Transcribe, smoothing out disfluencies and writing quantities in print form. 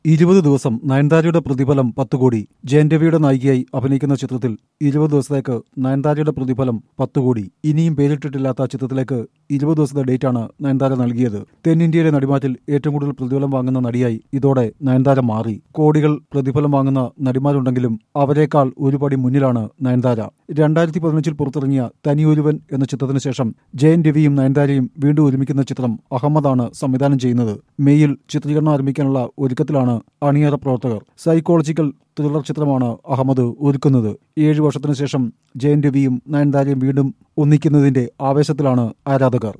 20 ദിവസം നയൻതാരയുടെ പ്രതിഫലം 10 കോടി. ജയൻ രവിയുടെ നായികയായി അഭിനയിക്കുന്ന ചിത്രത്തിൽ 20 ദിവസത്തേക്ക് നയൻതാരയുടെ പ്രതിഫലം 10 കോടി. ഇനിയും പേരിട്ടിട്ടില്ലാത്ത ചിത്രത്തിലേക്ക് 20 ദിവസത്തെ ഡേറ്റാണ് നയൻതാര നൽകിയത്. തെന്നിന്ത്യയിലെ നടിമാരിൽ ഏറ്റവും കൂടുതൽ പ്രതിഫലം വാങ്ങുന്ന നടിയായി ഇതോടെ നയൻതാര മാറി. കോടികൾ പ്രതിഫലം വാങ്ങുന്ന നടിമാരുണ്ടെങ്കിലും അവരെക്കാൾ ഒരു പടി മുന്നിലാണ് നയൻതാര. 2015 പുറത്തിറങ്ങിയ തനിയൊരുവൻ എന്ന ചിത്രത്തിന് ശേഷം ജയൻ രവിയും നയൻതാരയും വീണ്ടും ഒരുമിക്കുന്ന ചിത്രം അഹമ്മദാണ് സംവിധാനം ചെയ്യുന്നത്. മെയ്യിൽ ചിത്രീകരണം ആരംഭിക്കാനുള്ള ഒരുക്കത്തിലാണ് അണിയറ പ്രവർത്തകർ. സൈക്കോളജിക്കൽ ത്രില്ലർ ചിത്രമാണ് അഹമ്മദ് ഒരുക്കുന്നത്. 7 വർഷത്തിനു ശേഷം ജയൻ രവിയും നയൻതാരയും വീണ്ടും ഒന്നിക്കുന്നതിന്റെ ആവേശത്തിലാണ് ആരാധകർ.